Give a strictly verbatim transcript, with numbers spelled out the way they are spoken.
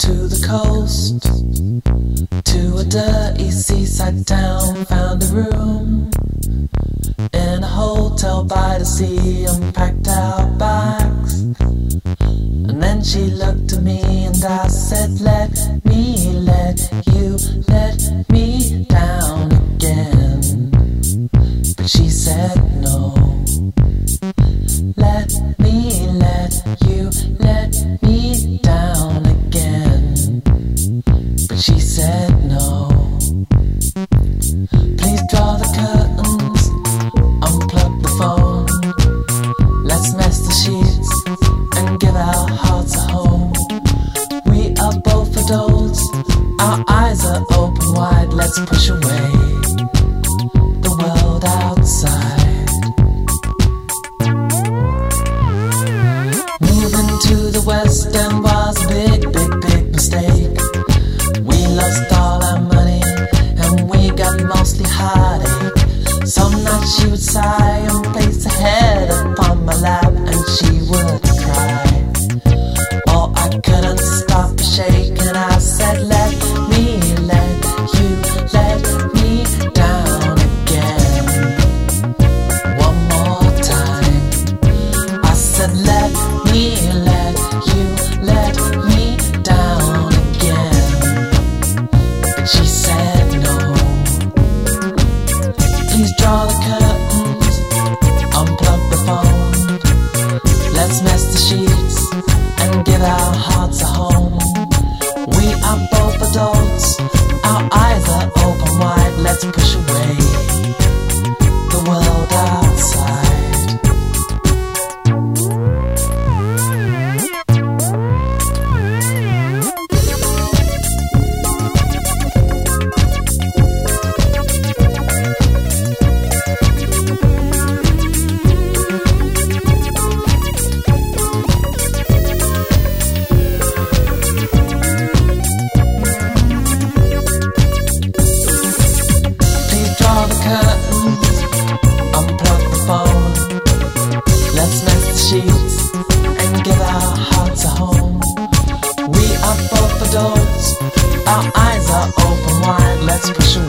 to the coast, to a dirty seaside town. Found a room in a hotel by the sea, unpacked our bags. And then she looked at me and I said, let me let you let me down again. But she said no. Let me let you let me down again. But she said no. Please draw the curtains, unplug the phone. Let's mess the sheets and give our hearts a home. We are both adults, our eyes are open wide. Let's push away the world outside. Moving to the West End was a big, big, big mistake. We lost all our money and we got mostly heartache. Some nights she would sigh and place her head upon my lap and she would cry. Oh, I couldn't stop her shaking. I said, let me let you let me down again. One more time. I said, let me let you let me down again. But she said no. Please draw the curtains, unplug the phone. Let's mess the sheets and give our hearts a home. We are both adults, our eyes are open wide. Let's push away the world outside. Our eyes are open wide, let's push